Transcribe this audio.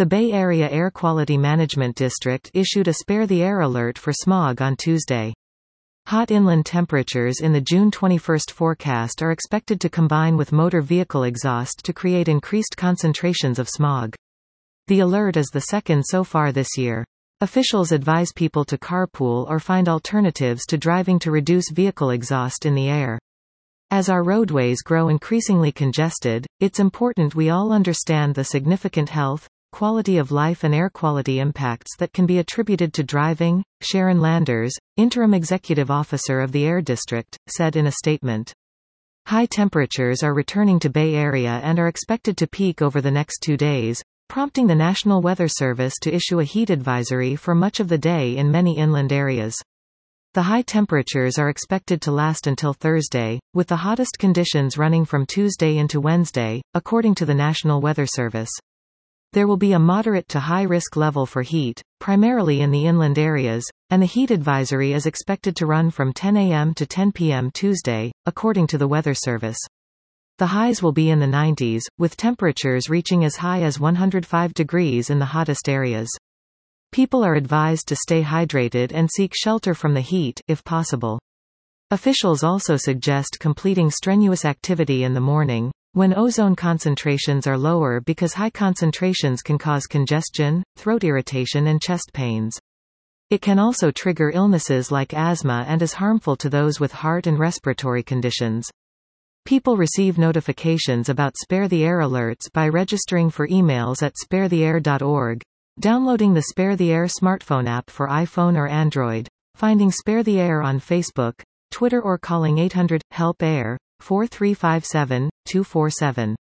The Bay Area Air Quality Management District issued a Spare the Air alert for smog on Tuesday. Hot inland temperatures in the June 21 forecast are expected to combine with motor vehicle exhaust to create increased concentrations of smog. The alert is the second so far this year. Officials advise people to carpool or find alternatives to driving to reduce vehicle exhaust in the air. As our roadways grow increasingly congested, it's important we all understand the significant health, quality of life and air quality impacts that can be attributed to driving, Sharon Landers, interim executive officer of the Air District, said in a statement. High temperatures are returning to Bay Area and are expected to peak over the next 2 days, prompting the National Weather Service to issue a heat advisory for much of the day in many inland areas. The high temperatures are expected to last until Thursday, with the hottest conditions running from Tuesday into Wednesday, according to the National Weather Service. There will be a moderate to high risk level for heat, primarily in the inland areas, and the heat advisory is expected to run from 10 a.m. to 10 p.m. Tuesday, according to the Weather Service. The highs will be in the 90s, with temperatures reaching as high as 105 degrees in the hottest areas. People are advised to stay hydrated and seek shelter from the heat, if possible. Officials also suggest completing strenuous activity in the morning, when ozone concentrations are lower because high concentrations can cause congestion, throat irritation and chest pains. It can also trigger illnesses like asthma and is harmful to those with heart and respiratory conditions. People receive notifications about Spare the Air alerts by registering for emails at sparetheair.org, downloading the Spare the Air smartphone app for iPhone or Android, finding Spare the Air on Facebook, Twitter or calling 800-HELP-AIR, 4357-247.